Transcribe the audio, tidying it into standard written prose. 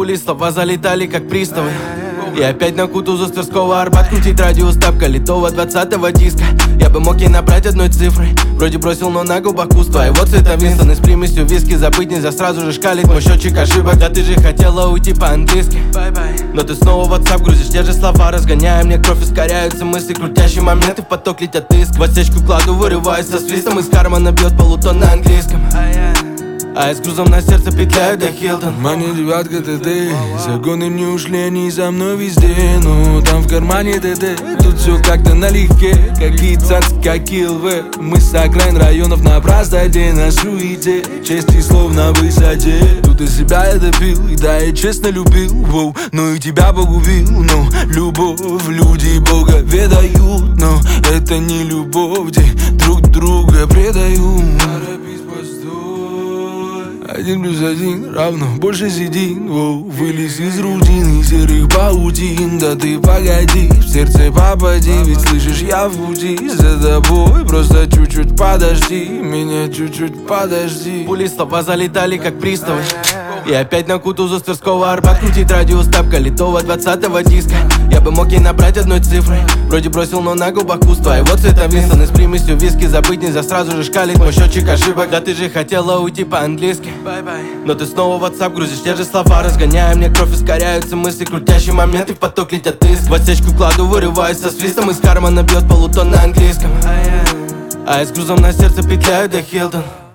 Пули слова залетали как приставы. И опять на Кутузов с Тверского Арбат крутить радиус тапка литого 20-го диска. Я бы мог ей набрать одной цифрой. Вроде бросил, но на губах пуст. Твоего цвета Винстон и с примесью виски. Забыть нельзя, сразу же шкалит мой счетчик ошибок. Да ты же хотела уйти по-английски, но ты снова в WhatsApp грузишь те же слова. Разгоняя мне кровь, ускоряются мысли. Крутящие моменты в поток летят иск. В отсечку кладу, вырываюсь со свистом. Из кармана бьет полутон на английском. А я с грузом на сердце петляю до Хилтон. Мани девятка ТТ, загоны не ушли, они за мной везде. Но там в кармане ТТ, тут все как-то налегке. Какие цацки, какие ЛВ. Мы с окраин районов на простоте, на суете. Чести слов на высоте. Тут и себя я допил, и да, я честно любил, воу. Но и тебя погубил, но любовь люди Бога ведают. Но это не любовь, где друг друга предают. 1+1 равно больше седин, воу. Вылез из рутины серых паутин. Да ты погоди, в сердце попади. Ведь слышишь, я в пути за тобой. Просто чуть-чуть подожди, меня чуть-чуть подожди. Пули слова залетали как приставы. И опять на Кутузов с Тверского Арбат крутить радиус тапка литого 20-го диска. Я бы мог ей набрать одной цифрой. Вроде бросил, но на губах пуст. Твоего цвета Винстон и с примесью виски. Забыть нельзя, сразу же шкалит мой счетчик ошибок. Да ты же хотела уйти по-английски, но ты снова в WhatsApp грузишь те же слова. Разгоняя мне кровь, ускоряются мысли. Крутящие моменты в поток летят иск. В отсечку кладу, вырываюсь со свистом. Из кармана бьет полутон на английском. А я с грузом на сердце петляю до Хилтон.